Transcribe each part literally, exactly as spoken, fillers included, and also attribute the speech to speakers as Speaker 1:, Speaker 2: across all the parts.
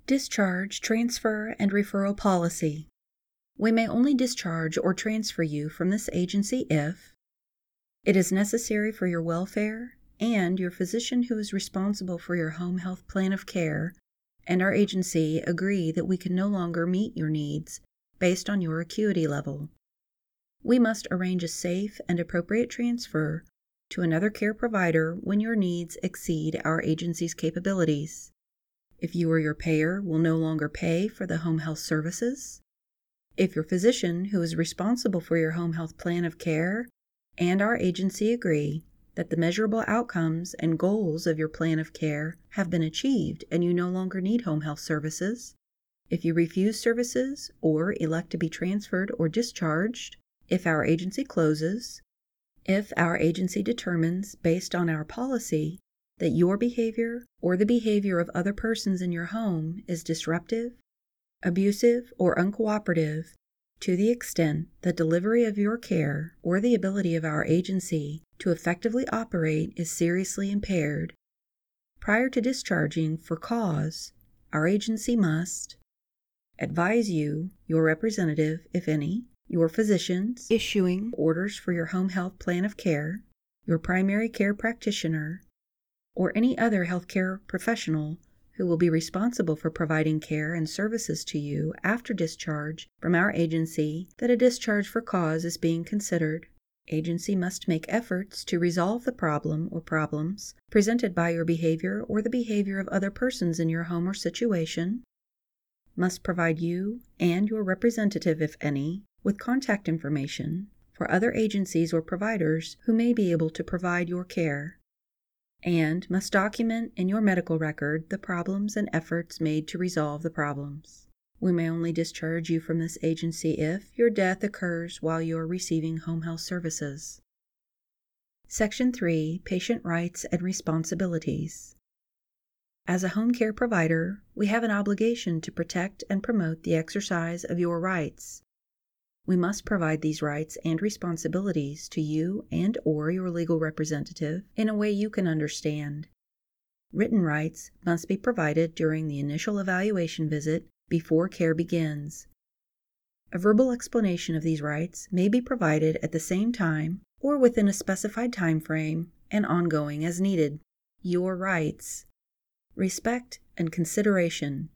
Speaker 1: Discharge, transfer, and referral policy. We may only discharge or transfer you from this agency if it is necessary for your welfare and your physician who is responsible for your home health plan of care and our agency agree that we can no longer meet your needs based on your acuity level. We must arrange a safe and appropriate transfer to another care provider when your needs exceed our agency's capabilities. If you or your payer will no longer pay for the home health services, if your physician who is responsible for your home health plan of care and our agency agree that the measurable outcomes and goals of your plan of care have been achieved and you no longer need home health services, if you refuse services or elect to be transferred or discharged, if our agency closes, if our agency determines, based on our policy, that your behavior or the behavior of other persons in your home is disruptive, abusive, or uncooperative to the extent that delivery of your care or the ability of our agency to effectively operate is seriously impaired, prior to discharging for cause, our agency must advise you, your representative, if any, your physicians issuing orders for your home health plan of care, your primary care practitioner, or any other healthcare professional who will be responsible for providing care and services to you after discharge from our agency that a discharge for cause is being considered. Agency must make efforts to resolve the problem or problems presented by your behavior or the behavior of other persons in your home or situation, must provide you and your representative, if any, with contact information for other agencies or providers who may be able to provide your care, and must document in your medical record the problems and efforts made to resolve the problems. We may only discharge you from this agency if your death occurs while you are receiving home health services. Section three. Patient Rights and Responsibilities. As a home care provider, we have an obligation to protect and promote the exercise of your rights. We must provide these rights and responsibilities to you and or your legal representative in a way you can understand. Written rights must be provided during the initial evaluation visit before care begins. A verbal explanation of these rights may be provided at the same time or within a specified time frame and ongoing as needed. Your rights. Respect and consideration.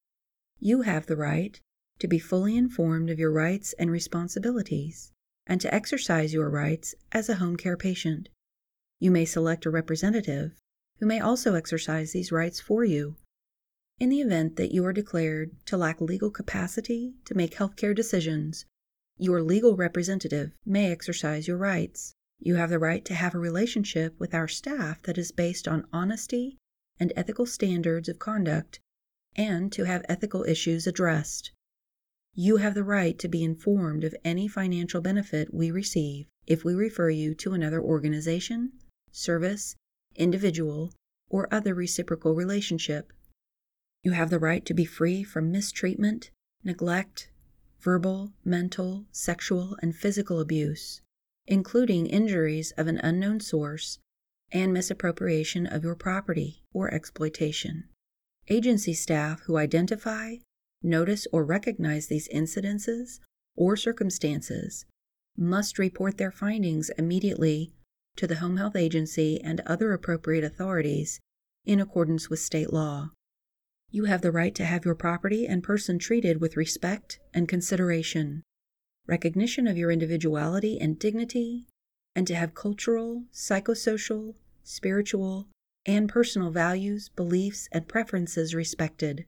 Speaker 1: You have the right to be fully informed of your rights and responsibilities, and to exercise your rights as a home care patient. You may select a representative who may also exercise these rights for you. In the event that you are declared to lack legal capacity to make healthcare decisions, your legal representative may exercise your rights. You have the right to have a relationship with our staff that is based on honesty and ethical standards of conduct, and to have ethical issues addressed. You have the right to be informed of any financial benefit we receive if we refer you to another organization, service, individual, or other reciprocal relationship. You have the right to be free from mistreatment, neglect, verbal, mental, sexual, and physical abuse, including injuries of an unknown source and misappropriation of your property or exploitation. Agency staff who identify, notice, or recognize these incidences or circumstances must report their findings immediately to the Home Health Agency and other appropriate authorities in accordance with state law. You have the right to have your property and person treated with respect and consideration, recognition of your individuality and dignity, and to have cultural, psychosocial, spiritual, and personal values, beliefs, and preferences respected.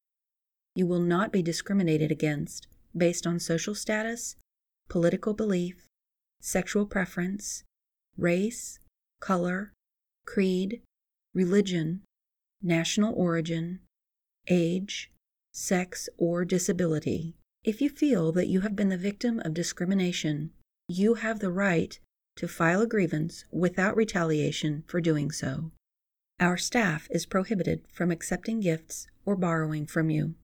Speaker 1: You will not be discriminated against based on social status, political belief, sexual preference, race, color, creed, religion, national origin, age, sex, or disability. If you feel that you have been the victim of discrimination, you have the right to file a grievance without retaliation for doing so. Our staff is prohibited from accepting gifts or borrowing from you.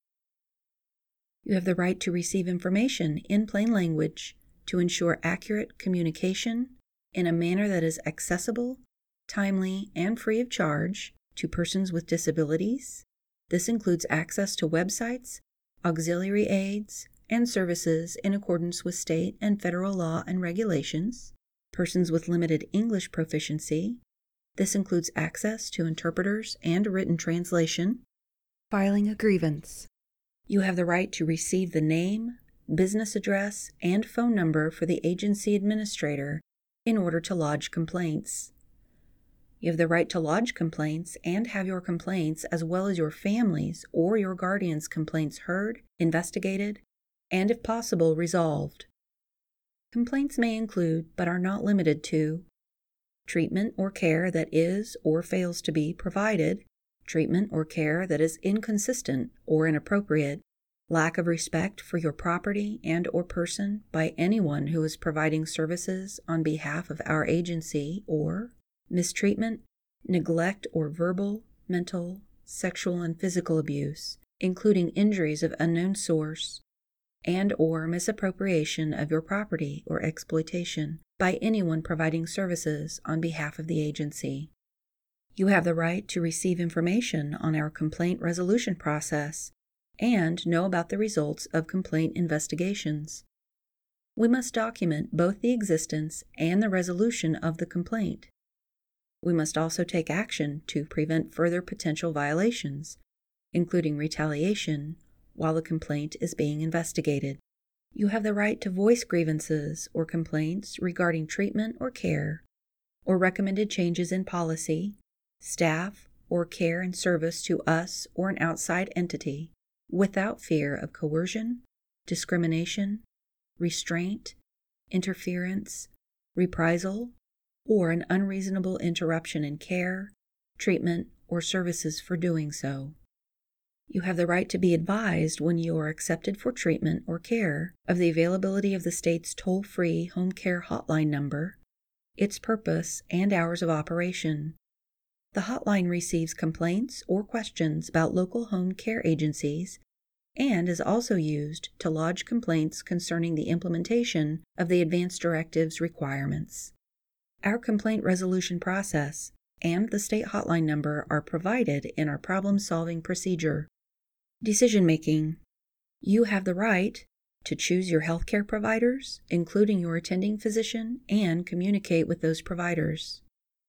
Speaker 1: You have the right to receive information in plain language to ensure accurate communication in a manner that is accessible, timely, and free of charge to persons with disabilities, This includes access to websites, auxiliary aids, and services in accordance with state and federal law and regulations. Persons with limited English proficiency. This includes access to interpreters and written translation. Filing a grievance. You have the right to receive the name, business address, and phone number for the agency administrator in order to lodge complaints. You have the right to lodge complaints and have your complaints as well as your family's or your guardian's complaints heard, investigated, and if possible, resolved. Complaints may include, but are not limited to, treatment or care that is or fails to be provided, treatment or care that is inconsistent or inappropriate, lack of respect for your property and or person by anyone who is providing services on behalf of our agency, or mistreatment, neglect, or verbal, mental, sexual, and physical abuse, including injuries of unknown source, and or misappropriation of your property or exploitation by anyone providing services on behalf of the agency. You have the right to receive information on our complaint resolution process and know about the results of complaint investigations. We must document both the existence and the resolution of the complaint. We must also take action to prevent further potential violations, including retaliation, while the complaint is being investigated. You have the right to voice grievances or complaints regarding treatment or care, or recommended changes in policy, staff, or care and service to us or an outside entity, without fear of coercion, discrimination, restraint, interference, reprisal, or an unreasonable interruption in care, treatment, or services for doing so. You have the right to be advised when you are accepted for treatment or care of the availability of the state's toll-free home care hotline number, its purpose, and hours of operation. The hotline receives complaints or questions about local home care agencies and is also used to lodge complaints concerning the implementation of the Advance Directive's requirements. Our complaint resolution process and the state hotline number are provided in our problem-solving procedure. Decision-making. You have the right to choose your healthcare providers, including your attending physician, and communicate with those providers.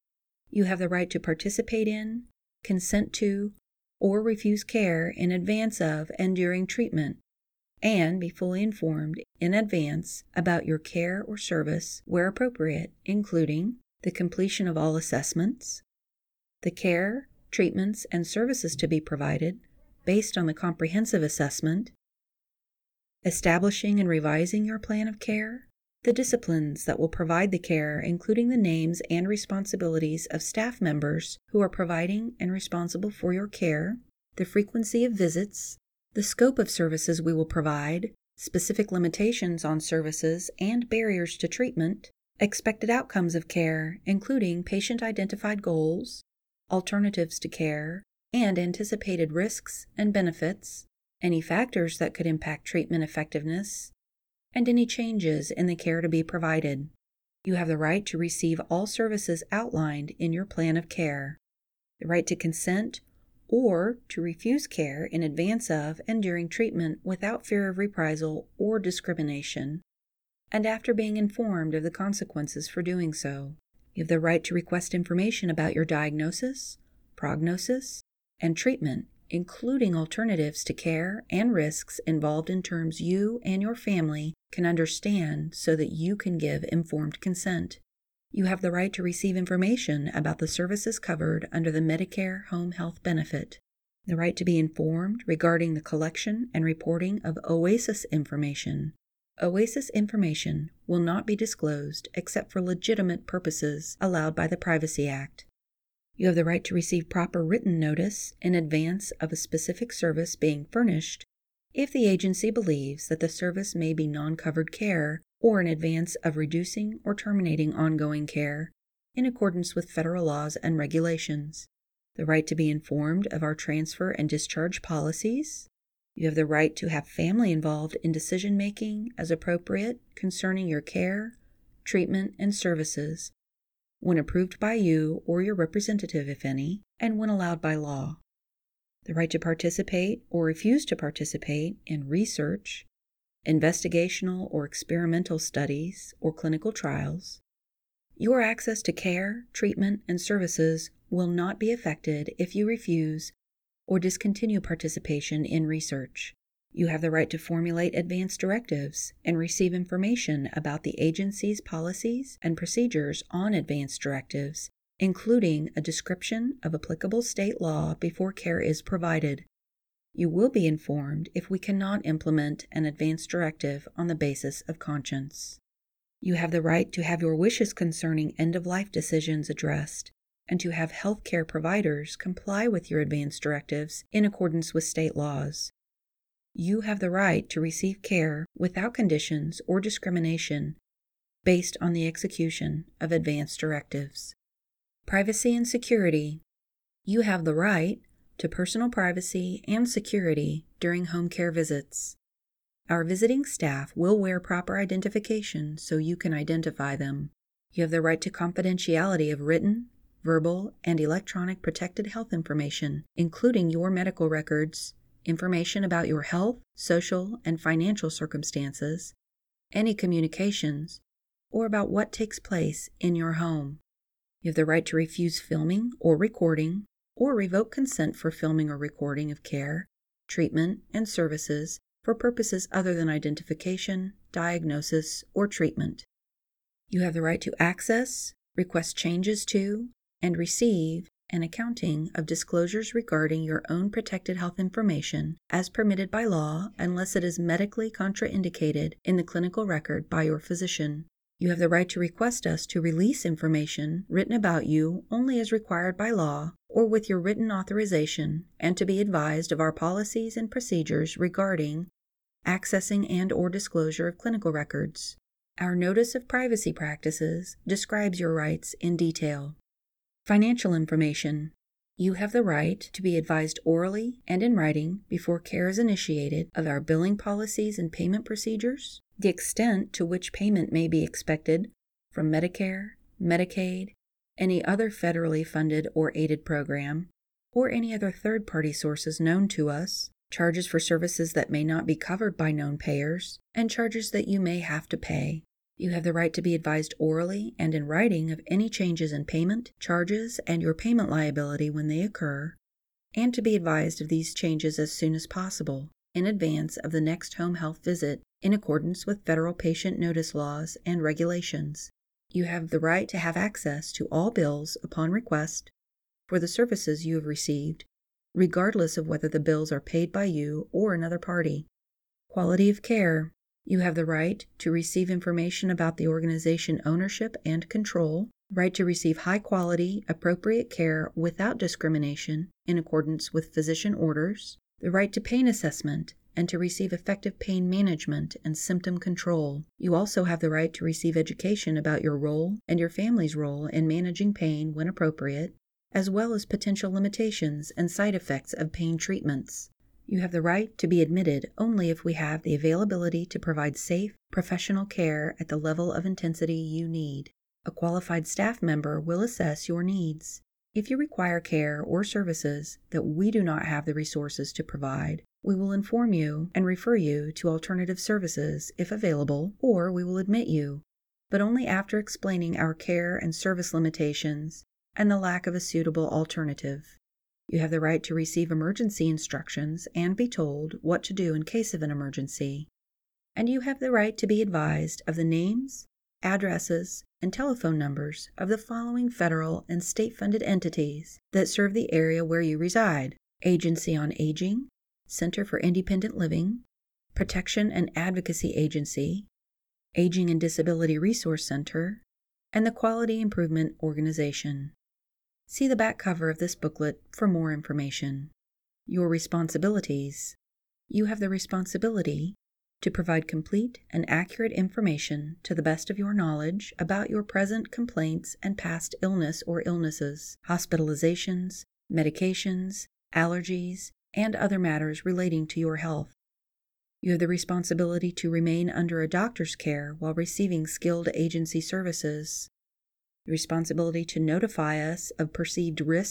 Speaker 1: You have the right to participate in, consent to, or refuse care in advance of and during treatment, and be fully informed in advance about your care or service where appropriate, including the completion of all assessments, the care, treatments, and services to be provided based on the comprehensive assessment, establishing and revising your plan of care, the disciplines that will provide the care, including the names and responsibilities of staff members who are providing and responsible for your care, the frequency of visits, the scope of services we will provide, specific limitations on services and barriers to treatment, expected outcomes of care, including patient-identified goals, alternatives to care, and anticipated risks and benefits, any factors that could impact treatment effectiveness, and any changes in the care to be provided. You have the right to receive all services outlined in your plan of care, the right to consent or to refuse care in advance of and during treatment without fear of reprisal or discrimination, and after being informed of the consequences for doing so. You have the right to request information about your diagnosis, prognosis, and treatment, including alternatives to care and risks involved in terms you and your family can understand so that you can give informed consent. You have the right to receive information about the services covered under the Medicare Home Health Benefit, the right to be informed regarding the collection and reporting of OASIS information. OASIS information will not be disclosed except for legitimate purposes allowed by the Privacy Act. You have the right to receive proper written notice in advance of a specific service being furnished if the agency believes that the service may be non-covered care, or in advance of reducing or terminating ongoing care in accordance with federal laws and regulations. The right to be informed of our transfer and discharge policies. You have the right to have family involved in decision-making as appropriate concerning your care, treatment, and services, when approved by you or your representative, if any, and when allowed by law. the right to participate or refuse to participate in research, investigational or experimental studies, or clinical trials. Your access to care, treatment, and services will not be affected if you refuse or discontinue participation in research. You have the right to formulate advance directives and receive information about the agency's policies and procedures on advance directives, including a description of applicable state law before care is provided. You will be informed if we cannot implement an advance directive on the basis of conscience. You have the right to have your wishes concerning end-of-life decisions addressed and to have health care providers comply with your advance directives in accordance with state laws. You have the right to receive care without conditions or discrimination based on the execution of advance directives. Privacy and security. You have the right to personal privacy and security during home care visits. Our visiting staff will wear proper identification so you can identify them. You have the right to confidentiality of written, verbal, and electronic protected health information, including your medical records, information about your health, social, and financial circumstances, any communications, or about what takes place in your home. You have the right to refuse filming or recording, or revoke consent for filming or recording of care, treatment, and services for purposes other than identification, diagnosis, or treatment. You have the right to access, request changes to, and receive an accounting of disclosures regarding your own protected health information as permitted by law unless it is medically contraindicated in the clinical record by your physician. You have the right to request us to release information written about you only as required by law or with your written authorization, and to be advised of our policies and procedures regarding accessing and or disclosure of clinical records. Our Notice of Privacy Practices describes your rights in detail. Financial information. You have the right to be advised orally and in writing before care is initiated of our billing policies and payment procedures, the extent to which payment may be expected from Medicare, Medicaid, any other federally funded or aided program, or any other third-party sources known to us, charges for services that may not be covered by known payers, and charges that you may have to pay. You have the right to be advised orally and in writing of any changes in payment, charges, and your payment liability when they occur, and to be advised of these changes as soon as possible, in advance of the next home health visit, in accordance with federal patient notice laws and regulations. You have the right to have access to all bills upon request for the services you have received, regardless of whether the bills are paid by you or another party. Quality of care. You have the right to receive information about the organization ownership and control, right to receive high-quality, appropriate care without discrimination in accordance with physician orders, the right to pain assessment, and to receive effective pain management and symptom control. You also have the right to receive education about your role and your family's role in managing pain when appropriate, as well as potential limitations and side effects of pain treatments. You have the right to be admitted only if we have the availability to provide safe, professional care at the level of intensity you need. A qualified staff member will assess your needs. If you require care or services that we do not have the resources to provide, we will inform you and refer you to alternative services if available, or we will admit you, but only after explaining our care and service limitations and the lack of a suitable alternative. You have the right to receive emergency instructions and be told what to do in case of an emergency. And you have the right to be advised of the names, addresses, and telephone numbers of the following federal and state-funded entities that serve the area where you reside: Agency on Aging, Center for Independent Living, Protection and Advocacy Agency, Aging and Disability Resource Center, and the Quality Improvement Organization. See the back cover of this booklet for more information. Your responsibilities. You have the responsibility to provide complete and accurate information to the best of your knowledge about your present complaints and past illness or illnesses, hospitalizations, medications, allergies, and other matters relating to your health. You have the responsibility to remain under a doctor's care while receiving skilled agency services. The responsibility to notify us of perceived risks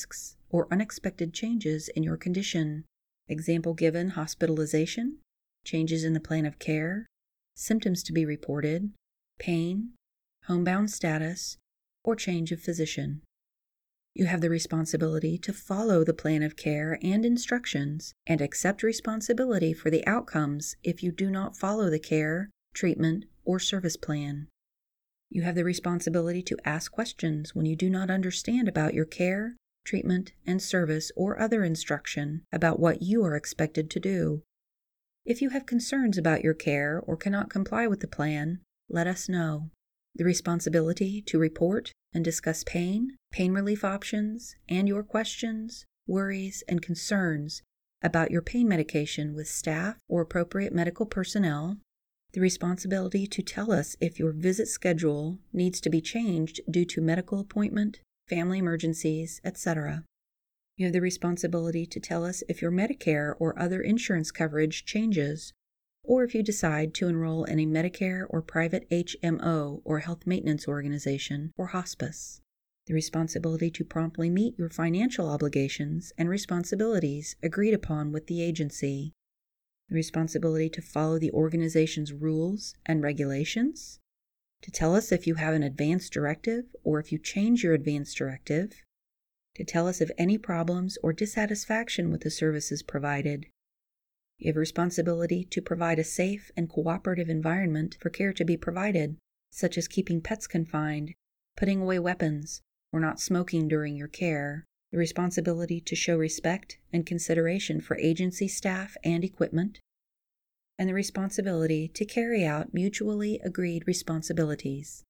Speaker 1: or unexpected changes in your condition. Example given: hospitalization, changes in the plan of care, symptoms to be reported, pain, homebound status, or change of physician. You have the responsibility to follow the plan of care and instructions and accept responsibility for the outcomes if you do not follow the care, treatment, or service plan. You have the responsibility to ask questions when you do not understand about your care, treatment, and service or other instruction about what you are expected to do. If you have concerns about your care or cannot comply with the plan, let us know. The responsibility to report and discuss pain, pain relief options, and your questions, worries, and concerns about your pain medication with staff or appropriate medical personnel. The responsibility to tell us if your visit schedule needs to be changed due to medical appointment, family emergencies, et cetera. You have the responsibility to tell us if your Medicare or other insurance coverage changes, or if you decide to enroll in a Medicare or private H M O or health maintenance organization or hospice. The responsibility to promptly meet your financial obligations and responsibilities agreed upon with the agency. The responsibility to follow the organization's rules and regulations. To tell us if you have an advance directive or if you change your advance directive. To tell us of any problems or dissatisfaction with the services provided. You have a responsibility to provide a safe and cooperative environment for care to be provided, such as keeping pets confined, putting away weapons, or not smoking during your care. The responsibility to show respect and consideration for agency staff and equipment. And the responsibility to carry out mutually agreed responsibilities.